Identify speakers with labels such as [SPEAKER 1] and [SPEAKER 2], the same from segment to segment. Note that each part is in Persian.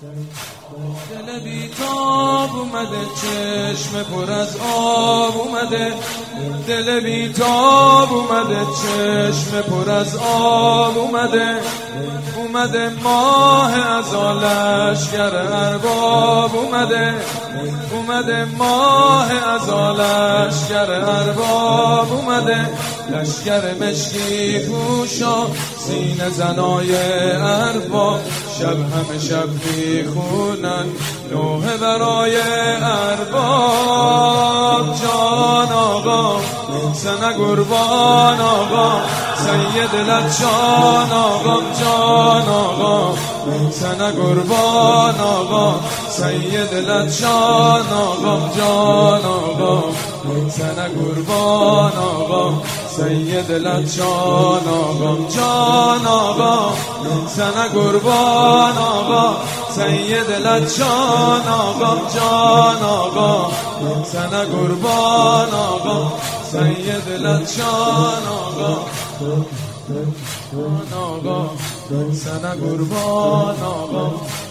[SPEAKER 1] دل بیتاب اومده، چشم پر از آب اومده. دل بیتاب اومده، چشم پر از آب اومده. اومده ماه ازا لشکر ارباب اومده. اومده ماه ازا لشکر ارباب اومده. لشکر مشکی پوشا، سینه زنای ارباب. شب همه شب میخونن نوحه برای ارباب. جان آقا سنه قربان آقا، سید لچان آقا. جان آقا سنه قربان آقا، سید لچان آقا. جان آقا سنه قربان آقا، سید لچان آقا. جان آقا سنه قربان آقا، سید لچان آقا. جان آقا سنه قربان آقا، سید لچان آقا. جان آقا سنه قربان آقا.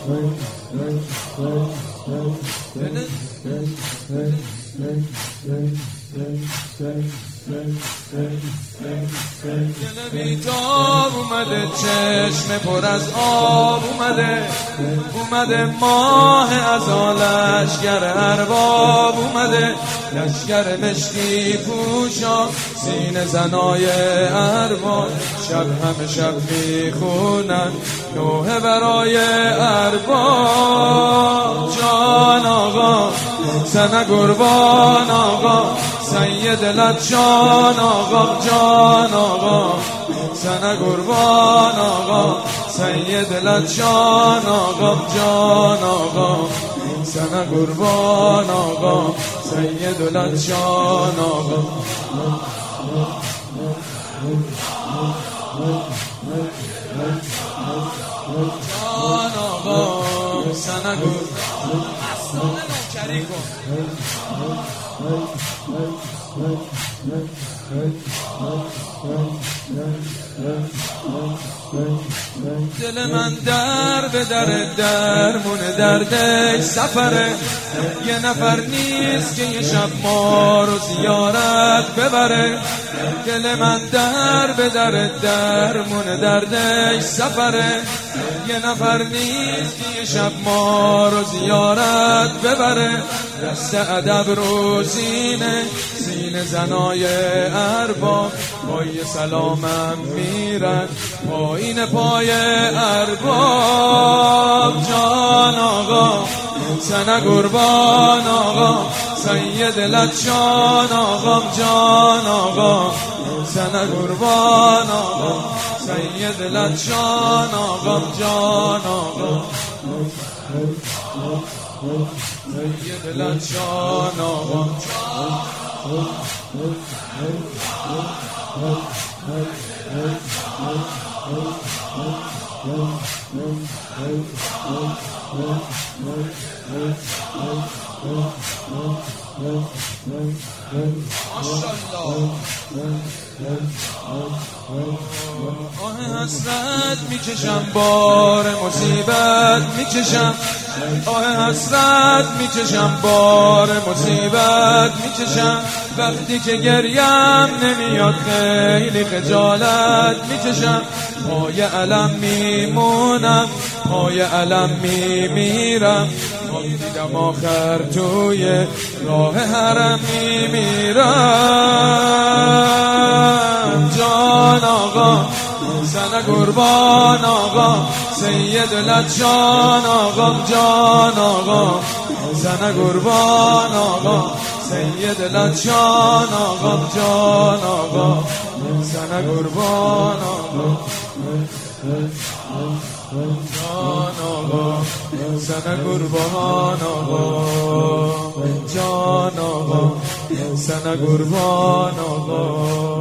[SPEAKER 1] دل بیتاب اومده، چشم پر از آب اومده. اومده ماه ازا لشکر ارباب اومده. لشکر مشکی پوشا، سینه زنای ارباب. شب همه شب میخونن نوحه برای ارباب. جان آقا سنه قربان آقا، سید لچان آقا. جان آقا سنه قربان آقا، سید لچان آقا. جان آقا سنه قربان آقا، سید لچان آقا. جان آقا سنه قربان مستانه نوکری کن. دل من در به درمون دردش سفره. یه نفر نیست که یه شب ما رو زیارت ببره. دل من در به درمون دردش سفره. یه نفر نیست که یه شب ما رو زیارت ببره. دست ادب رو سینه زنای ارباب. پای سلامم میرن پایین پای ارباب. جان آقا سنه قربان آقا، سید لچان آقا. جان آقا سنه قربان آقا، سید لچان آقا. جان آقا سید لچان آقا. آه حسرت میکشم، بار مصیبت میکشم. آه حسرت میکشم، بار مصیبت میکشم. وقتی که گریم نمیاد خیلی خجالت میکشم. پای علم میمونم، پای علم میمیرم. دیدم آخر توی راه حرم میمیرم. جان آقا سنه قربان آقا، سید لچان آقا. جان آقا سنه قربان آقا، سید لچان آقا. جان آقا سنه قربان آقا. جان آقا سنه قربان آقا. جان آقا سنه قربان آقا.